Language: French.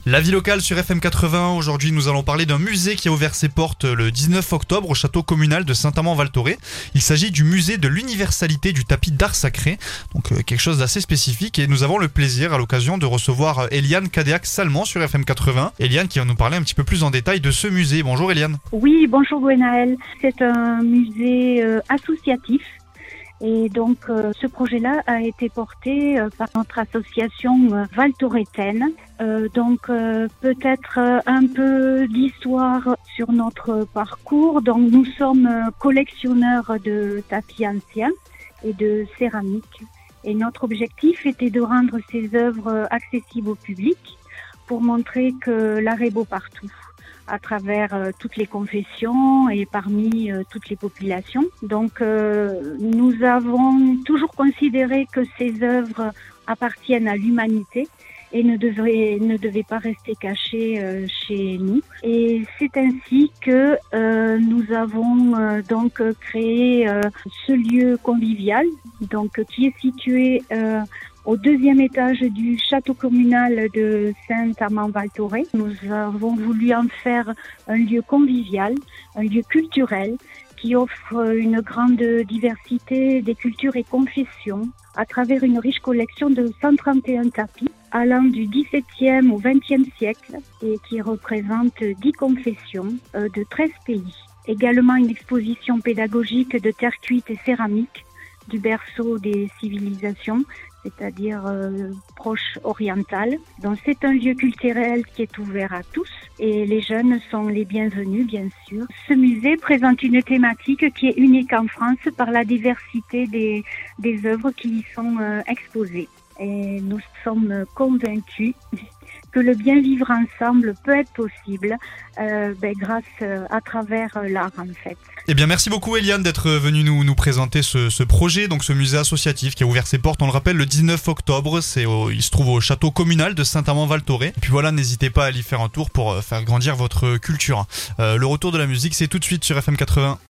La vie locale sur FM 80, aujourd'hui nous allons parler d'un musée qui a ouvert ses portes le 19 octobre au château communal de Saint-Amand-Val-Thorez. Il s'agit du musée de l'universalité du tapis d'art sacré, donc quelque chose d'assez spécifique, et nous avons le plaisir à l'occasion de recevoir Eliane Cadéac-Salmon sur FM 80. Eliane qui va nous parler un petit peu plus en détail de ce musée. Bonjour Eliane. Oui, bonjour Gwenaël. C'est un musée associatif. Et donc, ce projet-là a été porté par notre association valthorétaine. Peut-être un peu d'histoire sur notre parcours. Donc, nous sommes collectionneurs de tapis anciens et de céramique. Et notre objectif était de rendre ces œuvres accessibles au public pour montrer que l'art est beau partout, à travers toutes les confessions et parmi toutes les populations. Donc, nous avons toujours considéré que ces œuvres appartiennent à l'humanité et ne devaient pas rester cachées chez nous. Et c'est ainsi que nous avons donc créé ce lieu convivial, donc qui est situé au deuxième étage du château communal de Saint-Amand-Val-Thorez. Nous avons voulu en faire un lieu convivial, un lieu culturel qui offre une grande diversité des cultures et confessions à travers une riche collection de 131 tapis allant du XVIIe au XXe siècle et qui représente 10 confessions de 13 pays. Également une exposition pédagogique de terre cuite et céramique du berceau des civilisations, c'est-à-dire proche orientale. Donc c'est un lieu culturel qui est ouvert à tous et les jeunes sont les bienvenus bien sûr. Ce musée présente une thématique qui est unique en France par la diversité des œuvres qui y sont exposées. Et nous sommes convaincus que le bien vivre ensemble peut être possible grâce à travers l'art en fait. Eh bien merci beaucoup Eliane d'être venue nous présenter ce projet, donc ce musée associatif qui a ouvert ses portes, on le rappelle, le 19 octobre. Il se trouve au château communal de Saint-Amand-Val-Thorez. Et puis voilà, n'hésitez pas à y faire un tour pour faire grandir votre culture. Le retour de la musique, c'est tout de suite sur FM 80.